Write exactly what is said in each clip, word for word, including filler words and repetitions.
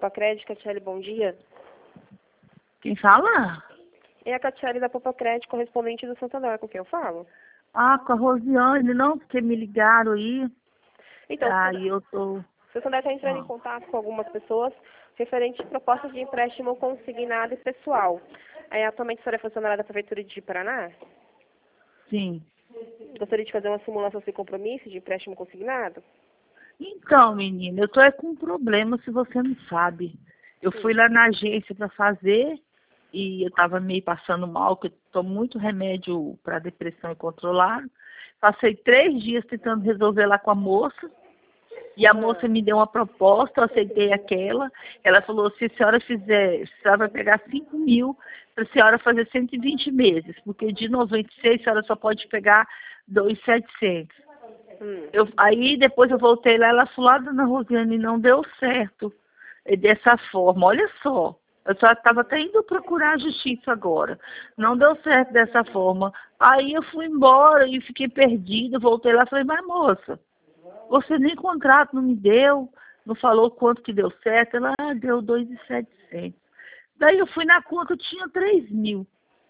Popacred, Catiele, bom dia. Quem fala? É a Catiele da Popacred, correspondente do Santander, com quem eu falo? Ah, com a Rosiane, não, porque me ligaram aí. Então, Aí eu tô... o Santander está entrando em Ah. contato com algumas pessoas referente a propostas de empréstimo consignado e pessoal. Aí, atualmente, a senhora é funcionária da Prefeitura de Paraná? Sim. Gostaria de fazer uma simulação sem compromisso de empréstimo consignado? Então, menina, eu tô é com um problema, se você não sabe. Eu Sim. fui lá na agência para fazer e eu tava meio passando mal, que eu tomo muito remédio para depressão incontrolável. Passei três dias tentando resolver lá com a moça. E a moça me deu uma proposta, eu aceitei aquela. Ela falou, se a senhora fizer, a senhora vai pegar cinco mil para a senhora fazer cento e vinte meses, porque de noventa e seis a senhora só pode pegar dois mil e setecentos. Hum. Eu, aí depois eu voltei lá, ela falou, ah, dona Rosiane, não deu certo dessa forma, olha só. Eu só estava até indo procurar a justiça agora. Não deu certo dessa forma. Aí eu fui embora e fiquei perdida, voltei lá e falei, mas moça, você nem contrato não me deu, não falou quanto que deu certo. Ela ah, deu dois mil e setecentos. Daí eu fui na conta, eu tinha três mil.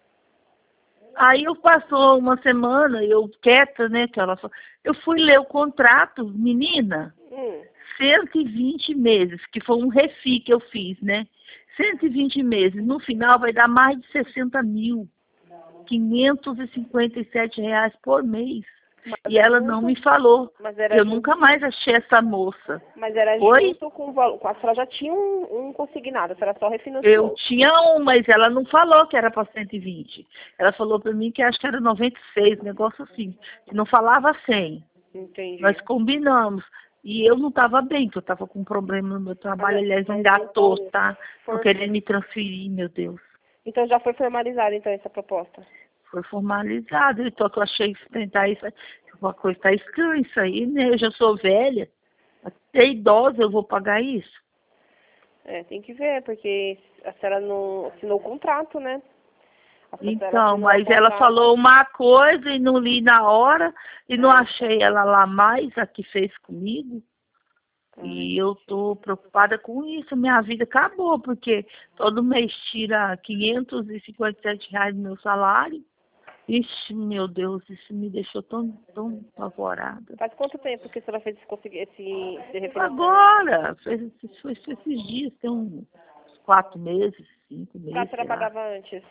Aí eu passou uma semana, eu quieta, né, que ela falou, eu fui ler o contrato, menina, Hum. cento e vinte meses, que foi um refi que eu fiz, né? cento e vinte meses, no final vai dar mais de sessenta mil, quinhentos e cinquenta e sete reais por mês. Mas E ela junto, não me falou. mas era Eu junto, nunca mais achei essa moça. Mas era Oi? junto com o valor. A senhora já tinha um, um consignado, a senhora só Eu refinanciou. tinha um, mas ela não falou que era para cento e vinte. Ela falou para mim que acho que era noventa e seis, um negócio assim. Que não falava cem. Entendi. Nós combinamos. E eu não estava bem, que eu estava com um problema no meu trabalho. Mas- Aliás, mas engatou, então, tá? Tô for- querendo me transferir, meu Deus. Então já foi formalizada então essa proposta. Foi formalizado. Então, que eu achei que tentar isso. Uma coisa está estranha isso aí, né? Eu já sou velha. Até idosa eu vou pagar isso. É, tem que ver, porque a senhora não assinou o contrato, né? A senhora Então, assinou o mas ela contrato. falou uma coisa e não li na hora, e não Ah, achei ela lá mais, a que fez comigo. tá. E eu tô preocupada com isso, minha vida acabou, porque todo mês tira quinhentos e cinquenta e sete reais do meu salário. Ixi, meu Deus, isso me deixou tão, tão apavorada. Faz quanto tempo que a senhora fez esse, consegui- esse, esse refinanciamento? Agora, fez, foi esses dias, tem uns quatro meses, cinco A meses, senhora sei lá. pagava antes?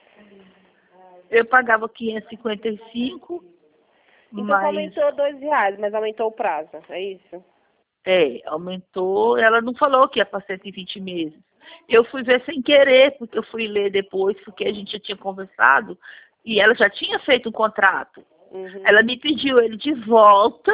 Eu pagava quinhentos e cinquenta e cinco, Então só mas aumentou dois reais, mas aumentou o prazo, é isso? é, aumentou. Ela não falou que ia para cento e vinte meses. Eu fui ver sem querer, porque eu fui ler depois, porque a gente já tinha conversado e ela já tinha feito um contrato. Uhum. Ela me pediu ele de volta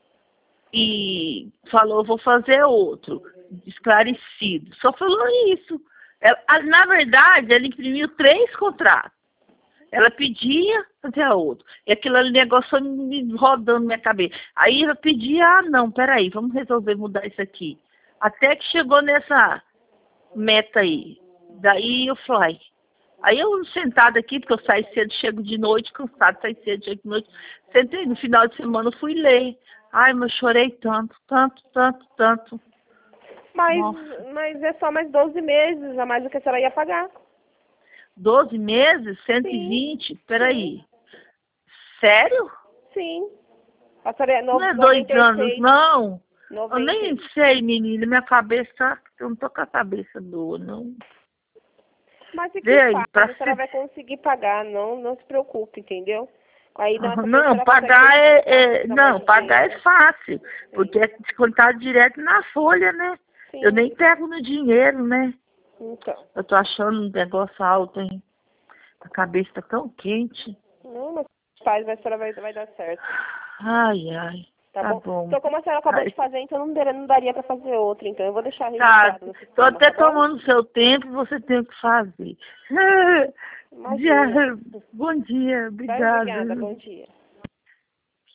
e falou, vou fazer outro, esclarecido. Só falou isso. Ela, na verdade, ela imprimiu três contratos. Ela pedia, fazia outro. E aquilo ali, negócio me rodando na minha cabeça. Aí eu pedia, ah, não, peraí, vamos resolver mudar isso aqui. Até que chegou nessa meta aí. Daí eu falei, aí eu sentada aqui, porque eu saio cedo, chego de noite, cansado, saio cedo, chego de noite. Sentei, no final de semana eu fui ler. Ai, mas eu chorei tanto, tanto, tanto, tanto. Mas, Nossa. mas é só mais doze meses a mais do que a senhora ia pagar. doze meses, cento e Sim, vinte, peraí. Sério? Sim. A senhora é Não no, é dois noventa e anos, seis. não. Eu noventa. nem sei, menina, minha cabeça, eu não tô com a cabeça boa, não. Mas o que Vê aí, faz? pra A senhora ser... vai conseguir pagar, não, não se preocupe, entendeu? Aí dá essa vez a Não, senhora pagar consegue é, descontar, é- precisar mais não, de pagar é dinheiro. fácil, porque é descontado direto na folha, né? Eu Sim, nem pego no dinheiro, né? então. Eu tô achando um negócio alto, hein? A cabeça tá tão quente. Não, mas faz, mas a senhora vai, vai dar certo. Ai, ai, Tá tá bom? bom. Então, como a senhora acabou Ai, de fazer, então não, daria- não daria pra fazer outra, então. Eu vou deixar tá, registrado no tô sistema, até tá bom? tomando seu tempo, você tem que fazer. Imagina. Dia, bom dia, Vai, obrigada. obrigada, bom dia.